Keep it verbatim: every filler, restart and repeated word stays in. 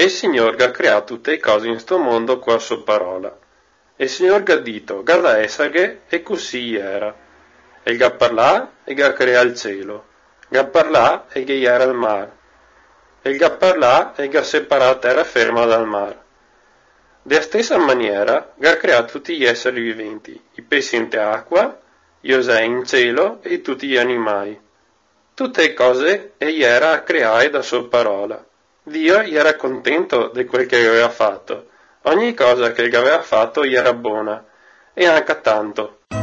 E il Signor ha creato tutte le cose in sto mondo qua a sua parola. E il Signor ha detto, guarda essere, e così era. E ha parlato e ha creato il cielo. Ha parlato e che era il mare. E ha parlato e ha separato terra ferma dal mare. Della stessa maniera ha creato tutti gli esseri viventi, i pesci in acqua, gli osei in cielo e tutti gli animali. Tutte le cose egli era a creare da sua parola. Dio gli era contento di quel che aveva fatto. Ogni cosa che gli aveva fatto gli era buona, e anche tanto.